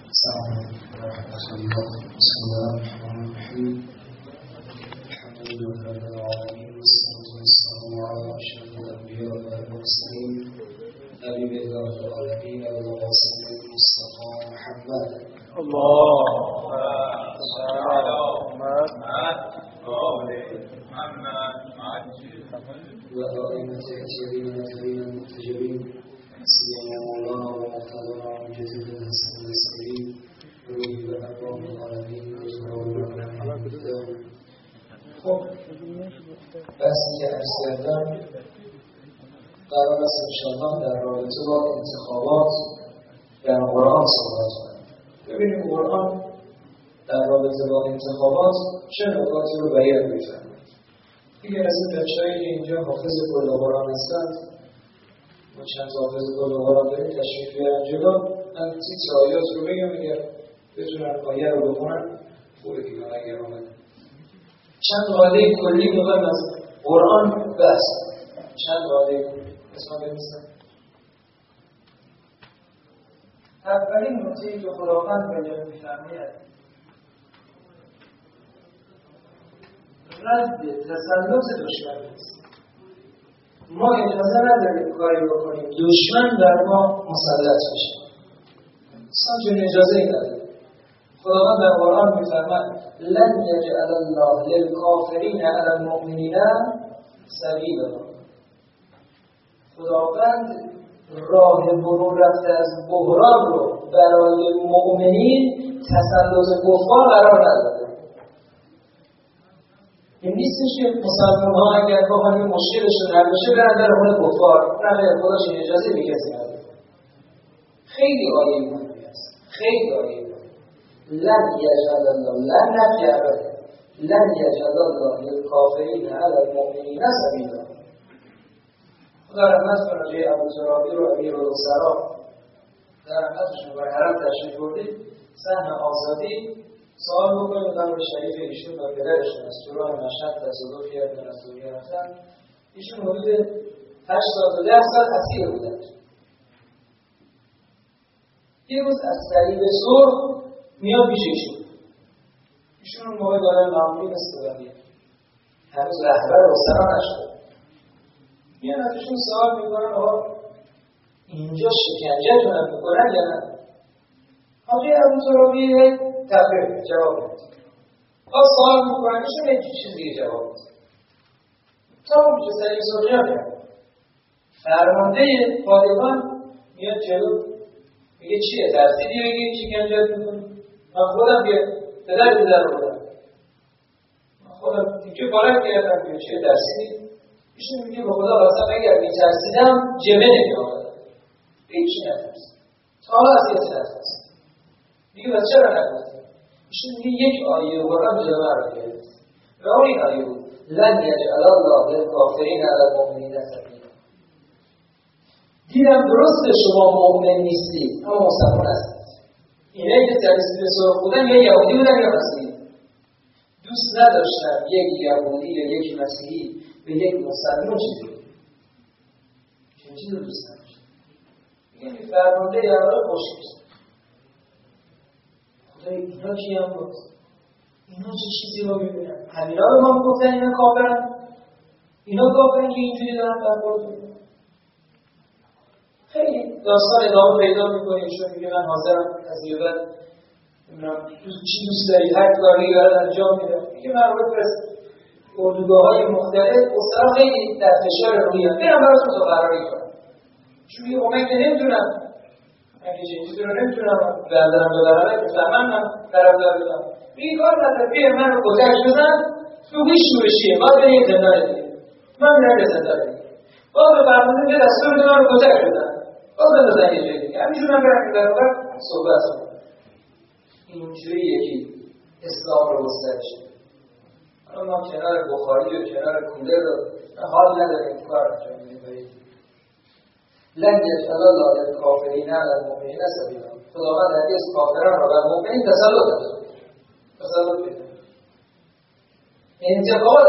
السلام عليكم ورحمة الله. بسم الله الرحمن الرحيم. الحمد لله رب العالمين والصلاة والسلام على أشرف الأنبياء والمرسلين نبي الله العالمين أبو القاسم المصطفى محمد. اللهم صل على محمد وأئمة الكريم المحتجبين سيما مولانا ومقتدانا ومجدد الحسن العسكري روحي بأكرم العالمين وجزاهم. خب بحثی که عرض کردم قرار است انشاءالله در رابطه با انتخابات در قرآن صحبت کنیم. ببینیم قرآن در رابطه با انتخابات چه نکاتی رو بیان می‌فرماید. دیگر از این بچه‌هایی که اینجا حافظ کل قرآن هستند ما چند تا حافظ کل قرآن داریم تشریف بیارن جلو. من تیتر آیات رو بگم اگر بتونن آیه رو بخونن خوبه دیگه. اگر آمد چند قاعده کلی می‌خوایم از قرآن بحث چند قاعده کلی اسم بنویسن. اولین نکته‌ای که خداوند بیان می‌فرماید رد تسلط دشمن است. ما اجازه نداریم کاری بکنیم دشمن در ما مسلط بشه. اصلا چون اجازه ای نداریم. خداوند در قرآن می‌فرماید لن یجعل الله للکافرین علی المؤمنین سبیلا. خداوند راه برون رفته از بحران رو برای مؤمنین تسلط کفار قرار نداده. این نیستش که مسلمان‌ها اگر بخوان این مشکلشون حل بشه برن در خونه کفار. نه خداش این اجازه به کسی نداده. خیلی آیه مهمی است. خیلی آیه مهمی. لن یجعل الله لن نجعل لن یجعل الله للکافرین علی المؤمنین سبیلا. خدا رحمت کنه جای ابو ترابی و امیرالسرا در رحمتشون بر حرم تشریف بردید صحن آزادی سوال بکنید در شریف ایشون و پدرشون از سوران مشهد تصادف کردن از دنیا رفتن. ایشون حدود 8 تا 10 سال اسیر بودند. یه روز از طریق صبح میاد پیش ایشون اون موقع دارن معمولی مثل بقیه هنوز رهبر اسرا نشده. میان ازشون سوال میکنن آقا اینجا شکنجه‌تون هم میکنن یا نه؟ حاجی ابو ترابی تفریح جواب میده. با سوال میکنن ایشون یک چیز دیگه جواب میده. تا اون چه سریع سریا میاد. فرمانده پادگان میاد جلو میگه چیه؟ ترسیدی بگی شکنجه‌ت میکنی؟ من خودم پدر رو بودم. من خودم دیگه بالا کردم که چیه ترسیدی؟ ایشون میگه به خدا قسم اگر می‌ترسیدم جبه نمی‌آمدم. هیچی نترسیدم. تا حالا از کسی نترسیدم. میگه بس چرا نگفتیم؟ ایشون میگه یک آیه قرآن جلوه رو گرفت. و اون این آیه بود لن یجعل الله للکافرین علی المؤمنین سبیلا. دیدم درسته شما مؤمن نیستید اما مسلمان هستید. اینایی که سر سرخ بودن یا یهودی بودن یا مسیحی. دوست نداشتم یک یهودی یا یک مسیحی به یک مسلمان چیزی بگیم. چون چیزی رو دوست نداشتم. میگم این فرمانده یهود خوشش. خدای اینا کی هم بود؟ اینا چه چیزی رو میبینن؟ همینا به ما گفتن اینا کافرن؟ اینا کافرن که اینجوری دارن برخورد میکنن. خیلی داستان ادامه پیدا میکنه. ایشون میگه من حاضرم از یه بعد چی دوست داری هر کاری دارن انجام میده. میگه من رو بفرست اردوگاه‌های مختلف اسرا خیلی در فشار رویان برم براتون تو قراری کنم. چون میگه من که نمیتونم اگه چیزی رو نمیتونم بردارم ببرم میفهمم من طرفدار بدم. میگه کار نداره بیا من رو کتک بزن تو هیچ شورشیه ما بریم زندان دیگه. من میرم به زندان دیگه. باز به فرمانده میگه دستور بده من رو کتک بزن. باز بندازن یه جایی دیگه. همینجور من برم که برابر صحبت کنم. اینجوری یکی اسلام رو گسترش میده. ما کنار بخاری و کنار کولر رو حال نداریم کار انجام بدیم. لن یجعل الله للکافرین علی المؤمنین سبیلا. خداوند هرگز کافران را بر مؤمنین تسلط نمی‌دهد. تسلط بده. انتخابات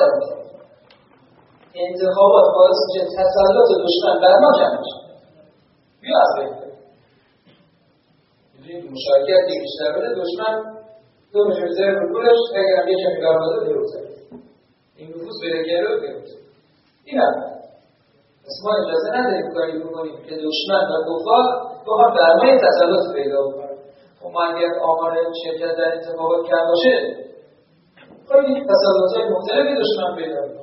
انتخابات باعث میشه تسلط دشمن بر ما جمع شه. بیا از بین. مشارکت بیشتر بده دشمن دو مجوزه رو پولش اگر یه کمی دارمازه بیروزه این نفوس بره گره بیروزه این هم پس ما اجازه نداریم کاری بکنیم که دشمن و کفار با هم درمای تسلط پیدا بکنن. خب ما اگر آمار شرکت در انتخابات کم باشه خیلی تسلطهای مختلفی دشمن پیدا بکنن.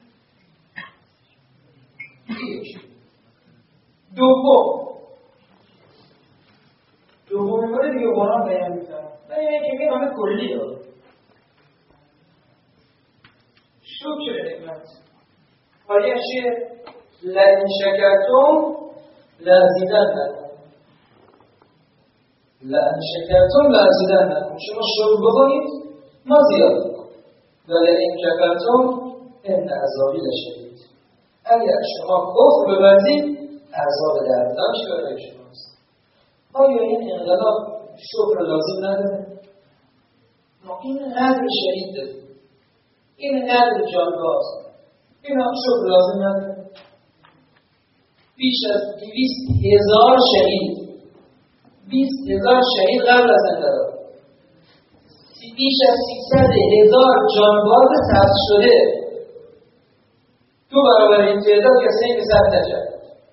دومی مورد دیگه قرآن بیان می‌کنه. بیان که میگه همه کلی داره. شکر نعمت. آیه چیه؟ لئن شکرتم لازیدنکم. لئن شکرتم لازیدنکم. شما شکر بکنید ما زیاد می‌کنیم. ولئن کفرتم ان عذابی لشدید. اگر شما کفر بورزید عذاب دردناک برای شماست. آیا این انقلاب شکر لازم نداره؟ ما این قدر شهید داریم. این قدر جانباز. این هم شکر لازم نداره. بیش از 200,000 شهید 20,000 شهید قبل از انقلاب، بیش از 300,000 جانباز ثبت شده. 2 برابر این تعداد کسی که ثبت نشد.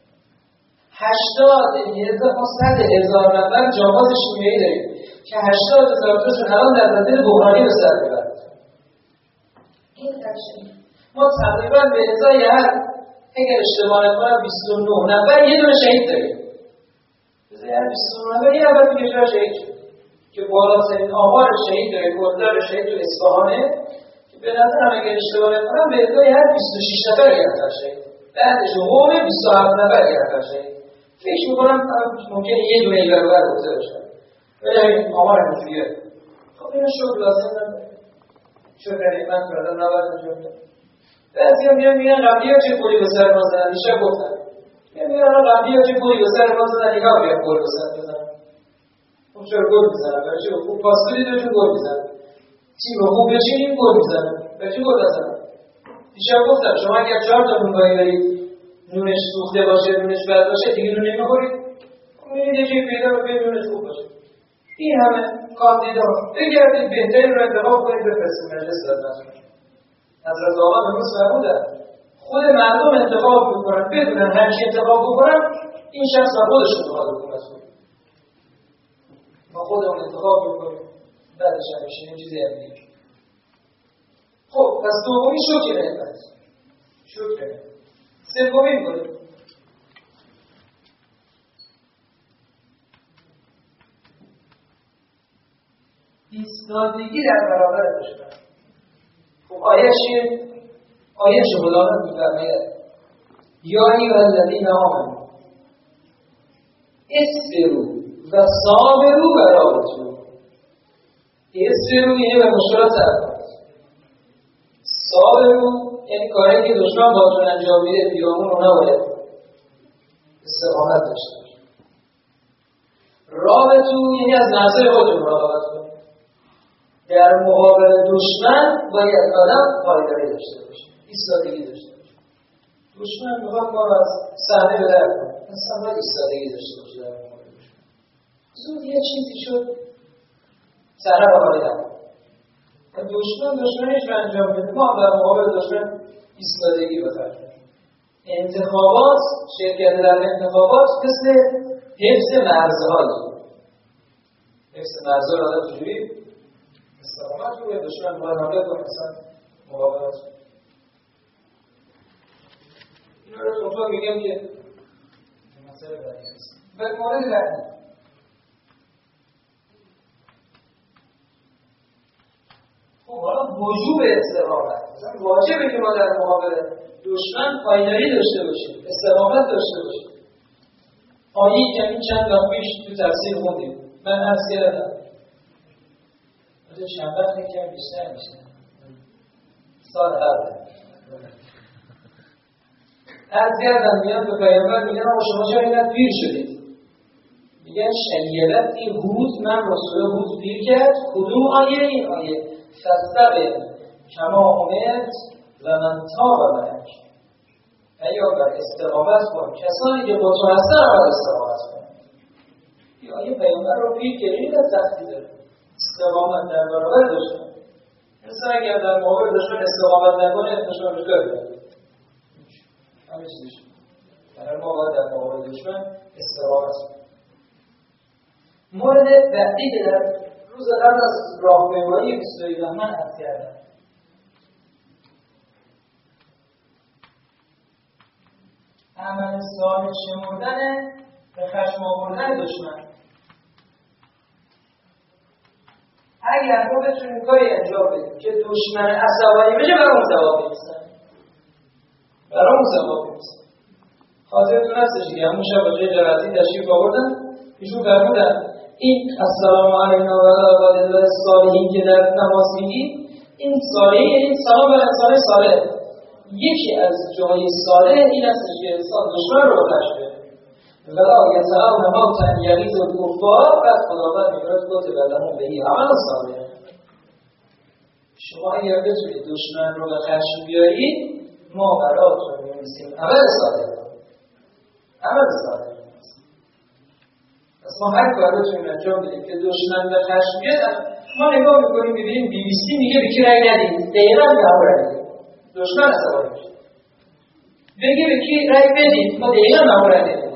80,000 نفر جانباز شیمیایی داریم که 80,000 تاشون الان در نظر بحرانی به سر میبرند. این تشریح ما تقریبا به ازای هر اگر اشتباه نکنم 29 نفر یه دونه شهید داریم. ازای هر 29 نفر یه نفر تو کشور شهید شد که بالاترین آمار شهید داره کلدار شهید تو اصفهانه که به نظرم اگر اشتباه نکنم به ازای هر 26 نفر یه نفر شهید. بعدش قوم 27 نفر یه نفر شهید. فکر میکنم ممکنه یه دونه ای برابر بوده باشه. ولی همین آمار همونجوریه. خب این شکر لازم نداره. شکر نعمت رو آدم نباید انجام بده. بعضی هم میگن قبلی‌ها چه پولی به سر ما زدن، میشه گفتن. میگن قبلی‌ها چه پولی به سر ما زدن، اینا بیان گل به سر بزنن. خب چرا گل میزنن؟ برای چی خوب پاس بدید بهشون گل میزنن. تیم خوب بچینیم گل میزنن. برای چی گل نزنن؟ میشه گفتم شما اگر 4 تا نونوایی دارید نونش سوخته باشه، نونش بد باشه، دیگه نون نمیخورید. میرید یه جایی پیدا کنید نونش خوب باشه. این همه کاندیدا بگردید بهترین رو انتخاب کنید بفرستید مجلس خدمتتون. حضرت آقا امروز فرمودن خود مردم انتخاب میکنن بدونن هر کی انتخاب بکنن این شخص و خودشون انتخاب حکومت کنن. ما خودمون انتخاب میکنیم بعدش هم میشینیم چیزی هم دیگه. خب پس دومی شکر نعمت. شکر نعمت. سومی بود ایستادگی در برابر دشمن. خب آیه چیه؟ آیه خداوند می‌فرماید یا ایها الذین آمنوا اصبروا و صابروا و رابطوا. اصبروا یعنی به مشکلات طرف. صابروا یعنی کاری که دشمن باتون انجام میده بیرامون رو نباید استقامت داشته باشه. رابطوا یعنی از نظر خودتون مراقبت کنید. در مقابل دشمن باید آدم پایداری داشته باشه، ایستادگی داشته باشه. دشمن میخواد ما رو از صحنه به در کنه، اصلا باید ایستادگی داشته باشه در مقابل دشمن. زود یه چیزی شد صحنه رو باید در کنه. دشمنش رو انجام بده، ما در مقابل دشمن ایستادگی بفرماییم. انتخابات، شرکت در انتخابات مثل حفظ مرزهایی. حفظ مرزها رو آدم چجوری استقامت رو به دشمن باید حمله کنه اصلا مقابلت کنه. این رو خودتون میگم که مسئله بعدی هست. به مورد بعدی خب حالا وجوب استقامت مثلا واجبه که ما در مقابل دشمن پایداری داشته باشیم، استقامت داشته باشیم. آیه کمی چند وقت پیش تو تفسیر خوندیم. من عرض کردم چند وقت یکم بیشتر میشه سال قبل از گردم میان به پیامبر میگن آقا شما چرا اینقدر پیر شدید؟ میگن شیبتی هود من رسول هود پیر کرد. کدوم آیه؟ این آیه فاستقم کما امرت و من تاب معک. پیامبر استقامت کن، کسانی که با تو هستن باید استقامت کن. یا این پیامبر رو پیر که این سختی داره استقامت در برابر دشمن. مثلا اگر در مقابل دشمن استقامت نکنه دشمن رو کاری داره همه چیزش در مقابل در مقابل دشمن استقامت. مورد بعدی که در روز قبل از راهپیمایی 22 بهمن عرض کردم عمل صالح شمردن به خشم آوردن دشمن. اگر ما بتونیم کاری انجام بدیم که دشمن عصبانی بشه برامون ثواب می‌رسه. برامون ثواب می‌رسه. خاطرتون هستش که همون شب با جای جراحتی تشریف آوردن ایشون فرمودن این السلام علینا و علی عباد الله الصالحین که در نماز میگیم این صالحین این سلام بر انسان صالح. یکی از جای صالح این است که انسان دشمن رو خشم بده. ولا یتعاون موتا یغیظ الکفار و خداوند میگوید کتب لهم به عمل صالح. شما اگر بتونید دشمن رو به خشم بیارید ما براتون می‌نویسیم عمل صالح. عمل صالح. پس ما هر کار بتونیم انجام بدیم که دشمن به خشم بیاد. ما نگاه می‌کنیم می‌بینیم BBC میگه به کی رأی ندید. دقیقاً به همون رأی ندید. دشمن عصبانی میشه. بگه به کی رأی بدید. ما دقیقاً به همون رأی ندید.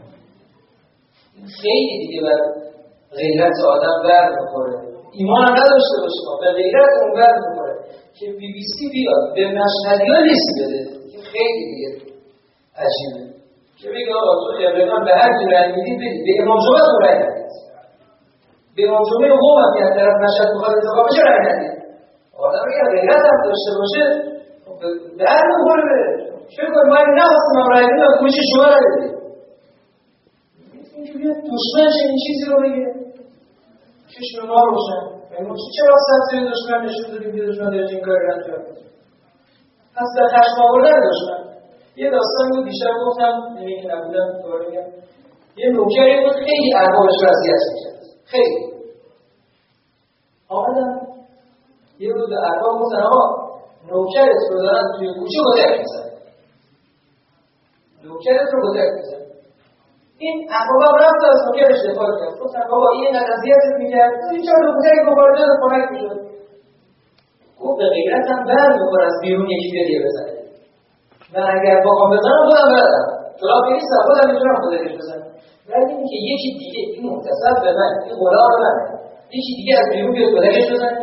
خیلی دیگه بر غیرت آدم بر می‌خوره. ایمان هم نداشته باشه ما به غیرت اون بر می‌خوره که BBC بیاد به مشهدی‌ها لیست بده. خیلی دیگه عجیبه. که بگه آقا تو خبرگان به هر کی رأی میدید بدید. به امام جمعه تو رأی ندید. به امام جمعه قوم هم که از طرف مشهد بخواد انتخاب بشه رأی ندید. آدم اگر غیرت هم داشته باشه به هر می‌خوره بره. چه کنم من نخواستم هم رأی بدید کوچه شما رأی بدید. دشمن چنین چیزی رو بگه چشم ما روشن چرا سطح دشمن نشون دادیم که دشمن داره این کاری انجام میده. پس در خشم آوردن دشمن یه داستان بود دیشب گفتم نمیگه نبودم دوباره میگم یه نوکری بود خیلی اربابش رو اذیت میکرد خیلی آمدم یه روز به ارباب گفتن آقا نوکرت رو دارن توی کوچه گذک میزن نوکرت رو گذک میزن. این ارباب رفت از نوکرش دفاع کرد گفتن بابا این اذیتت میکرد این چرا نوکری مبارزه رو خنک میشد گفت به غیرت هم بر میخور از بیرون یکی دیگه بزنه. من اگر بخوام بزنم خودم بردم جلاب نیستم خودم میتونم خودش بزنم ولی اینکه یکی دیگه این متصل به من این غلام من یکی دیگه از بیرون بیاد بلکش بزنه.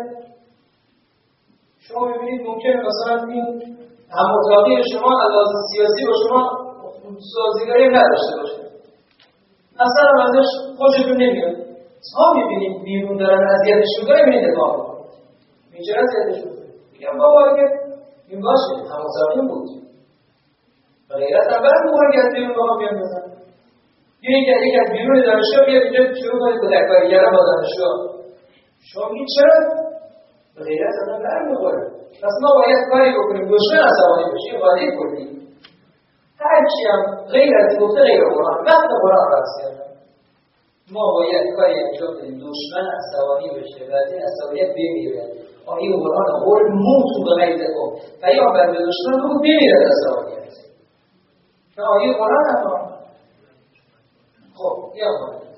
شما ببینید ممکنه مثلا این هم‌اتاقی شما علاوه سیاسی با شما سازگاری نداشته باشه اصلا ازش خوشتون نمیاد ها میبینید بیرون دارن اذیتش میکنه میبینید اتفاق میکنه میچرا اذیتش میکنه میگم بابا اگه این باشه هم‌اتاقی بود و غیرت هم برم میخوره که از بیرون با هم بیان بزن یا یک از بیرون دانشگاه بیاد اینجا شروع کنید با دکبریگرم با دانشگاه شما میگید چرا؟ به غیرت هم برم میخوره پس ما باید کاری بکنیم دشمن عصبانی بشیم قاعده کلی هرچی هم غیر از گفته غیر قرآن وقت قرآن رقص کردن ما باید کاری انجام بدیم دشمن عصبانی بشه و از این عصبانیت بمیره آیه قرآن قول موتو به غیظکم پیامبر به دشمن بگو بمیره از عصبانیت که آیه قرآن هم خب یا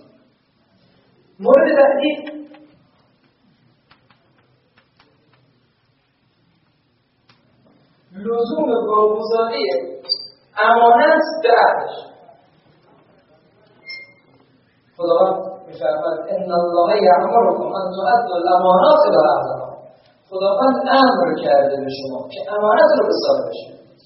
مورد بعدی لزوم واگذاری امانت به عهدش. خداوند می‌فرماید ان الله یأمرکم ان تؤدوا الامانات الی اهلها. خداوند امر کرده به شما که امانت رو به صاحبش بدید.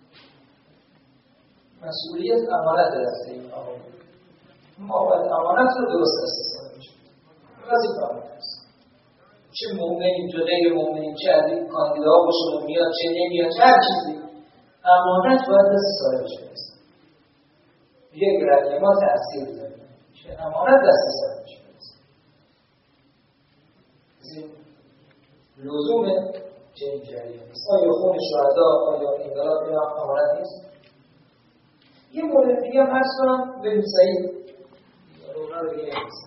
مسئولیت امانت دست این آقا. ما باید امانت رو درست استفاده کنیم. وظیفه است. چه مؤمنین چه غیر مؤمنین چه علی کاندیدا باشه میاد چه نمیاد هر چیزی امانت باید دست صاحبش برسه. یک رأی ما تأثیر داره که امانت دست صاحبش برسه. لزوم چنین جریانی است. آیا خون شهدا آیا انقلاب اینا امانت نیست؟ یه مورد دیگه هم هست کنم بریم سعید رونا رو دیگه نمیستم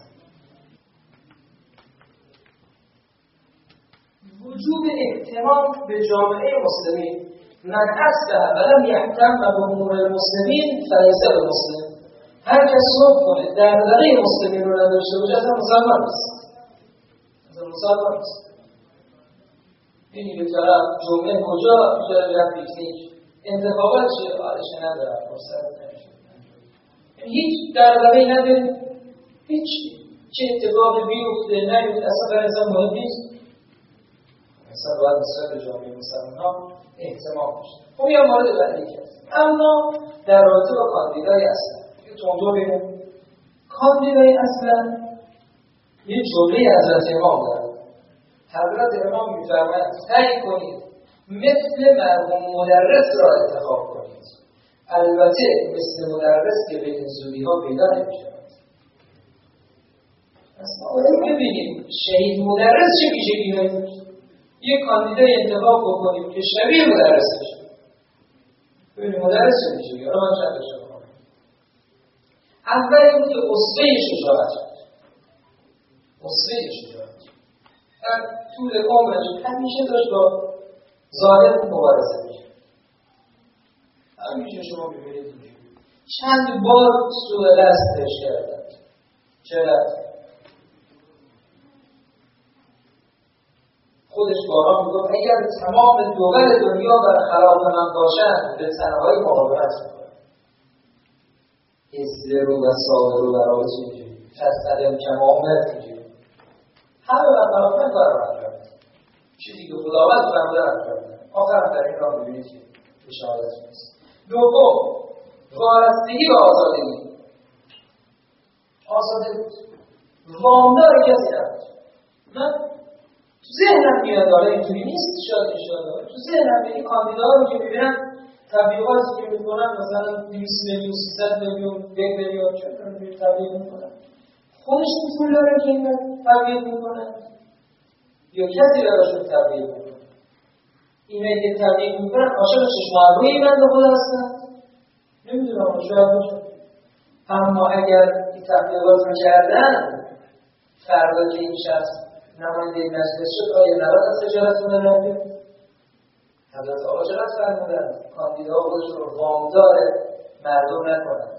وجوب احترام به جامعه مسلمین من اصبح ولم یهتم به امور المسلمین فلیس بمسلم. هر کس صبح کنه دغدغه مسلمین رو نداشته باشه اصلا مسلمان نیست. مسلمان نیست. این یه طرف جمعه کجا میذاره برم پیکنیک انتخابات چیه؟ آرش ندارم فرصت نمیشه. هیچ دغدغه‌ای نداریم، هیچ چه اتفاقی بیفته نیفته اصلا برای انسان مهم نیست. انسان باید نسبت به جامعه مسلمان‌ها احترام بشه. خب یه مورد بعدی که هست، اما در رابطه با کاندیدای اصلا یه تندو بگم. کاندیدای اصلا یه جمله حضرت امام داره. حضرت امام می‌فرمایند سعی کنید مثل مرحوم مدرس را انتخاب کنید. البته مثل مدرس که به این زودی‌ها پیدا نمی‌شود. اصلا ببینیم شهید مدرس چه ویژگی داره؟ یه کاندیدای انتخاب بکنیم که شبیه مدرس بشه. ببینیم مدرس چه ویژگی داره؟ من چند داشته بکنم. اول اینکه اسوه شجاعت بود. اسوه شجاعت. در طول عمرش همیشه داشت با ظالم مبارزه می‌کرد. همیشه شما ببینید چند بار سوء قصدش کردند. چرا؟ خودش بارها میگفت اگر تمام دول دنیا برخلاف من باشند به تنهایی مقاومت میکنم. اصبر و صابر و برای اینجوری فاستقم کما امرت اینجوری همه برخلاف من کار انجام میدن. چیزی که خداوند فرموده انجام میدن. آخر در این راه میبینید که به شهادت میرسید. دوم، وارستگی و آزادگی. آزاده بود، وامدار کسی نبود. من تو ذهنم میاد داره اینجوری نیست شاید انشاءالله. تو ذهنم این کاندیداها رو که میبینم تبلیغاتی که میکنن مثلا 200 میلیون 300 میلیون 1 میلیون چون تبلیغ میکنن خودشون پول دارن که این تبلیغ میکنن یا کسی براشون تبلیغ میکنن. اینایی که تبلیغ میکنن عاشق چشمان روی بنده خدا هستن نمیدونم شاید باشه. اما اگر این تبلیغات رو کردن فردا که این شخص نماینده مجلس شد آیا نباید از خجالتون نمیاد؟ حضرت آقا چقدر فرمودند کاندیداها خودشون رو وامدار مردم نکنند.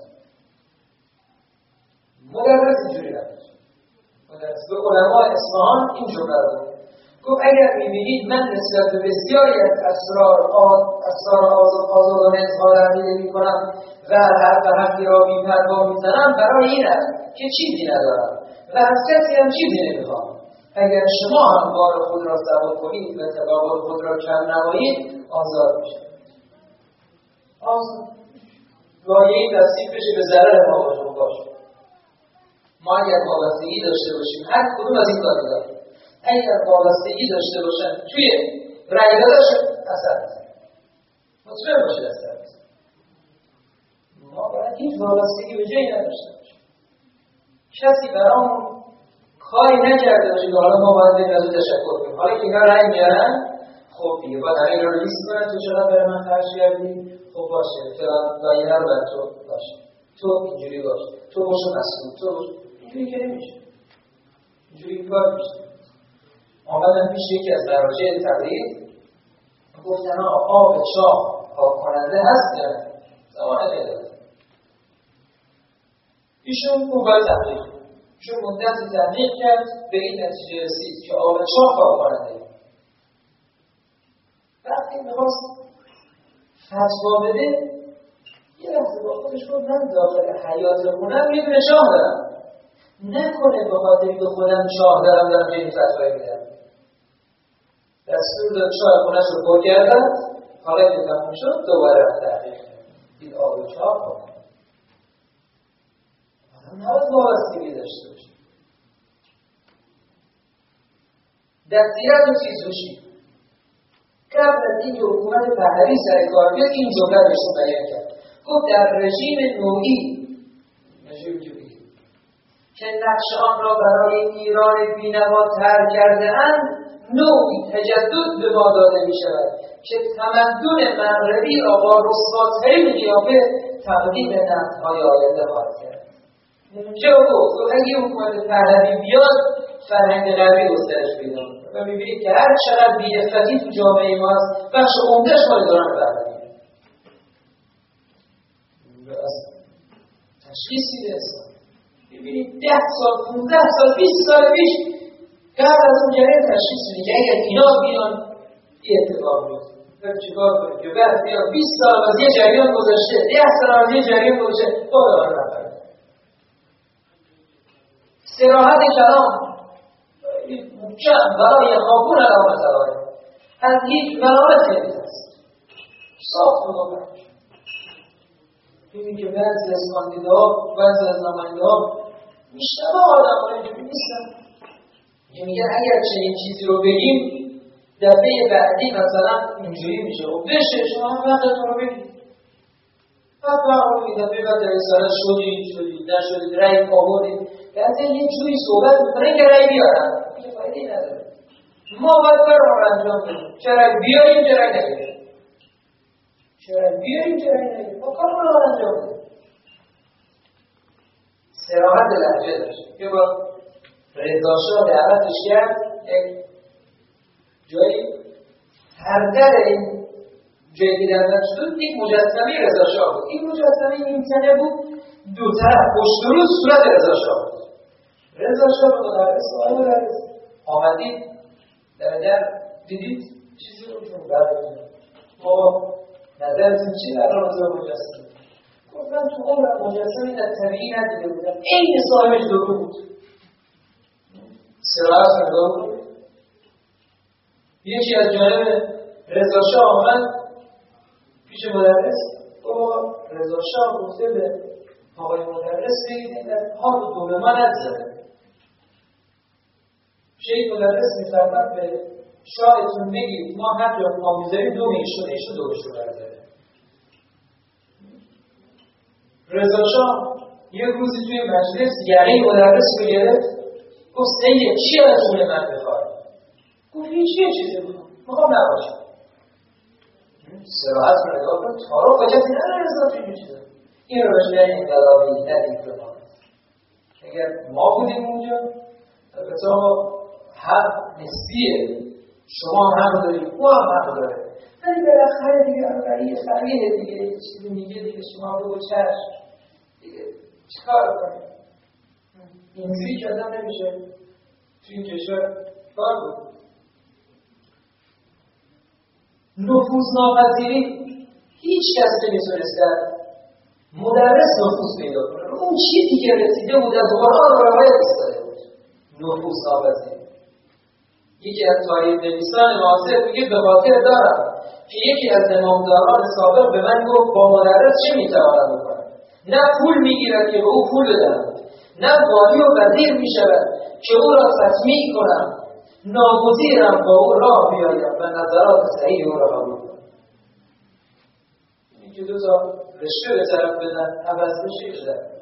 مدرس اینجوری نبود. مدرس به علما اصفهان این جمله رو گفت اگر می‌بینید من نسبت به بسیاری از اسرار آزادانه اظهار عقیده می‌کنم و حرف حقی را بی‌پروا می‌زنم برای این است که چیزی ندارم و از کسی هم چیزی نمی‌خوام. اگر شما هم بار خود را سوار کنید و تقابل خود را کم نمایید آزاد میشید. آزاد گاهی تصدیق بشه به ضرر ما باشه. ما اگر وابستگی داشته باشیم هر کدوم از این کاندیدا اگر وابستگی داشته باشن توی رأی دادنشون اثر می‌ذاره. مطمئن باشید اثر می‌ذاره. ما باید هیچ وابستگی به جایی نداشته باشیم. کسی برامون کاری نکرده باشه که حالا ما باید بریم از تشکر کنیم. حالا که اینا رأی میارن خب دیگه باید همین رو لیست کنن تو چقدر برای من خرج کردی خب باشه فلان دایره رو بر تو باشه تو اینجوری باش تو باشه مسئول تو باشه اینجوری که نمیشه. اینجوری کار میشه. آمدن پیش یکی از مراجع تبلیغ گفتن آب چاه پاک کننده هست یا نه؟ زمان نداره. ایشون موبایل تبلیغ چون مدتی تحقیق کرد به این نتیجه رسید که آب چاه پاک کننده. وقتی میخواست فتوا بده یه لحظه با خودش گفت من داخل حیات خونم یه دونه چاه دارم نکنه به خاطر که خودم چاه دارم به این فتوایی میدم. دستور داد چاه خونش رو پر کردن حالا که تموم شد دوباره تحقیق کرد دید آب چاه پاک کنه. نباید وابستگی داشته باشه. دستیرت و چیزوشی قبل از این که حکومت پهلوی سر کار بیاد این جمله بهشون بیان کرد گفت در رژیم نوعی که نقش آن را برای ایران بینوا طرح کرده‌اند نوعی تجدد به ما داده می شود که تمدن مغربی را با رسواترین قیافه تقدیم نسل‌های آینده خواهد کرد. اونجا گفت اگه حکومت پهلوی بیاد فرهنگ غربی گسترش پیدا می‌کنه و می‌بینید که هر چقدر بی‌عفتی تو جامعه ما هست بخش عمده‌اش مال دوران پهلوی. تشخیص میده انسان. ببینید 10 سال 15 سال 20 سال پیش قبل از اون جریان تشخیص میده که اگر اینا بیان این اتفاق میفته برای چیکار کنیم که بعد بیان 20 سال از یه جریان گذشته 10 سال از یه جریان گذشته با دارن نفرد صراحت کلام چند برای خاکون علامت داره از هیچ ملامتی نیست صاف بگم اینی که بعضی از کاندیداها بعضی از نماینده‌ها میشنوه آدم‌ها اینجوری نیستن که میگن اگر چنین چیزی رو بگیم دفعه بعدی مثلا اینجوری میشه و بشه شما هم وقتتون رو بگید بعد برای این دفعه بعد در رسالت شدید نشدید رأی آوردید بعد یه جوری صحبت میکنه که رأی بیارن یه فایده‌ای نداره ما باید کار رو انجام بدیم چه رأی بیاریم چه رأی نگیریم چرا بیاریم چرا نگیریم ما کار رو انجام بدیم صراحت لهجه داشت یه با رضا شاه دعوتش کرد یک جایی هر در این جایی که دعوت شد یک مجسمه رضا شاه بود این مجسمه این تنه بود دو طرف پشت و رو صورت رضا شاه بود رضا شاه به مدرس آمدید در دیدید چیزی رو شما بردارید ما نظرتون چی در رابطه با مجسمه؟ گفتم تو عمر مجسمه در طبیعی ندیده بودم عین صاحبش درو بود صراحت نگاه بود یکی از جانب رضا شاه آمد پیش مدرس گفت رضا شاه گفته به آقای مدرس بگید حال و دوره ما نگذاره شیخ مدرس میفرمد به شاهدتون بگید ما هر جا پا میذاریم دو میشونه ایشون دورش رو برداره رضا شاه یک روزی توی مجلس یعنی مدرس رو گرفت گفت سید چی از جون من بخواد گفت این چیزی میخوام نباشم صراحت رو نگاه کن تارو فجتی نداره رضا توی چیزا این رو بشه انقلابی نه دیپلمات اگر ما بودیم اونجا البته حق نسبیه شما هم دارید او هم حق داره ولی بالاخره دیگه اولی خریه دیگه چیزی میگه دیگه شما بگو چشم دیگه چیکار کنیم اینجوری که آدم نمیشه توی این کشور کار بود نفوذناپذیری هیچ کس نمیتونست در مدرس نفوذ پیدا کنه اون چیزی که رسیده بود از قرآن رو روایت ایستاده بود نفوذناپذیری یکی از تاریخ نویسان معاصر میگه به خاطر دارم که یکی از امامزادان سابق به من گفت با مدرس چه میتواند بکنه نه پول میگیرد که به او پول بدهم نه والی و وزیر میشود که او را تطمیع کنم ناگزیرم با او راه بیایم و نظرات صحیح او را قبول کنم این که دو تا رشته به طرف بدن عوض بشه